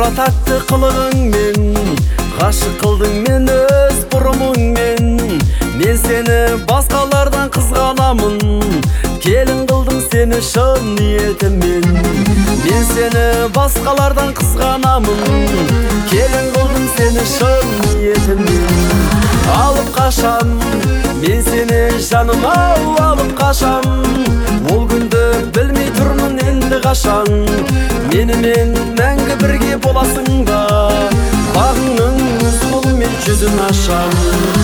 Қара тәтті қылығыңмен ғашық қылдың мен өз бұрымыңмен. Мен сені басқалардан қызғанамын, келін қылдым сені шын ниетіммен. Мен сені басқалардан қызғанамын, келін қылдым сені шын ниетіммен. Алып қашам мен сені жаныма, алып қашам ол күнді білмей тұрмын енді қашан. Менімен мәңгі бірге боласың ба, бағыңның сұлумен жүзін ашам.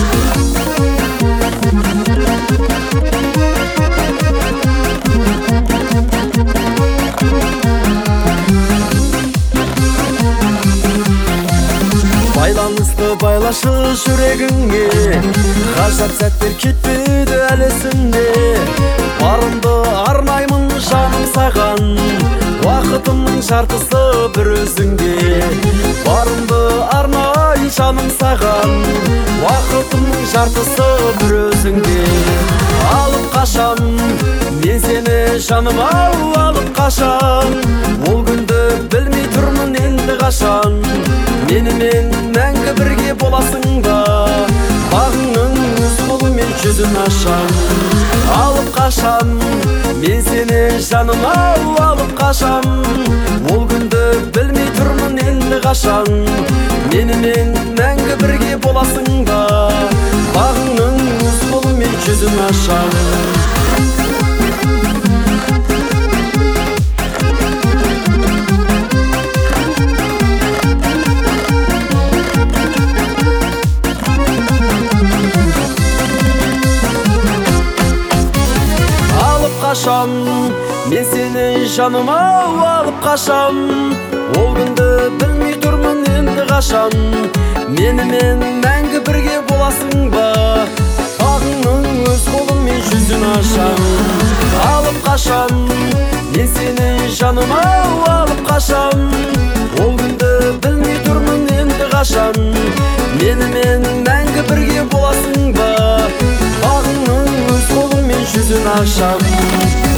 Байланысты байлашы жүрегіңе, ғажап сәттер кетпеді әлі есімде. Барымды арнаймын жаным саған, уақытымның жартысы бір өзіңде. Барымды арнай жаным саған, уақытымның жартысы бір өзіңде. Алып қашам мен сені жаныма, алып қашам ол күнді білмей тұрмын енді қашан. Менімен мәңгі бірге боласың ба, бағыңның сұлумен жүзін ашам. Алып қашам мен сені жаныма, алып қашам ол күнді білмей тұрмын енді қашан. Менімен мәңгі бірге боласың ба, бағыңның сұлумен жүзін ашам. Қашам мен сені жаныма, алып қашам ол күнді білмей тұрмын енді қашан. Менімен мәңгі бірге боласың ба, бағыңның өз қолымен жүзін ашам. Алып қашам мен сені жаныма, алып қашам ол күнді білмей тұрмын енді қашан. Менімен мәңгі бірге боласың ба, бағыңның өз қолымен жүзін ашам.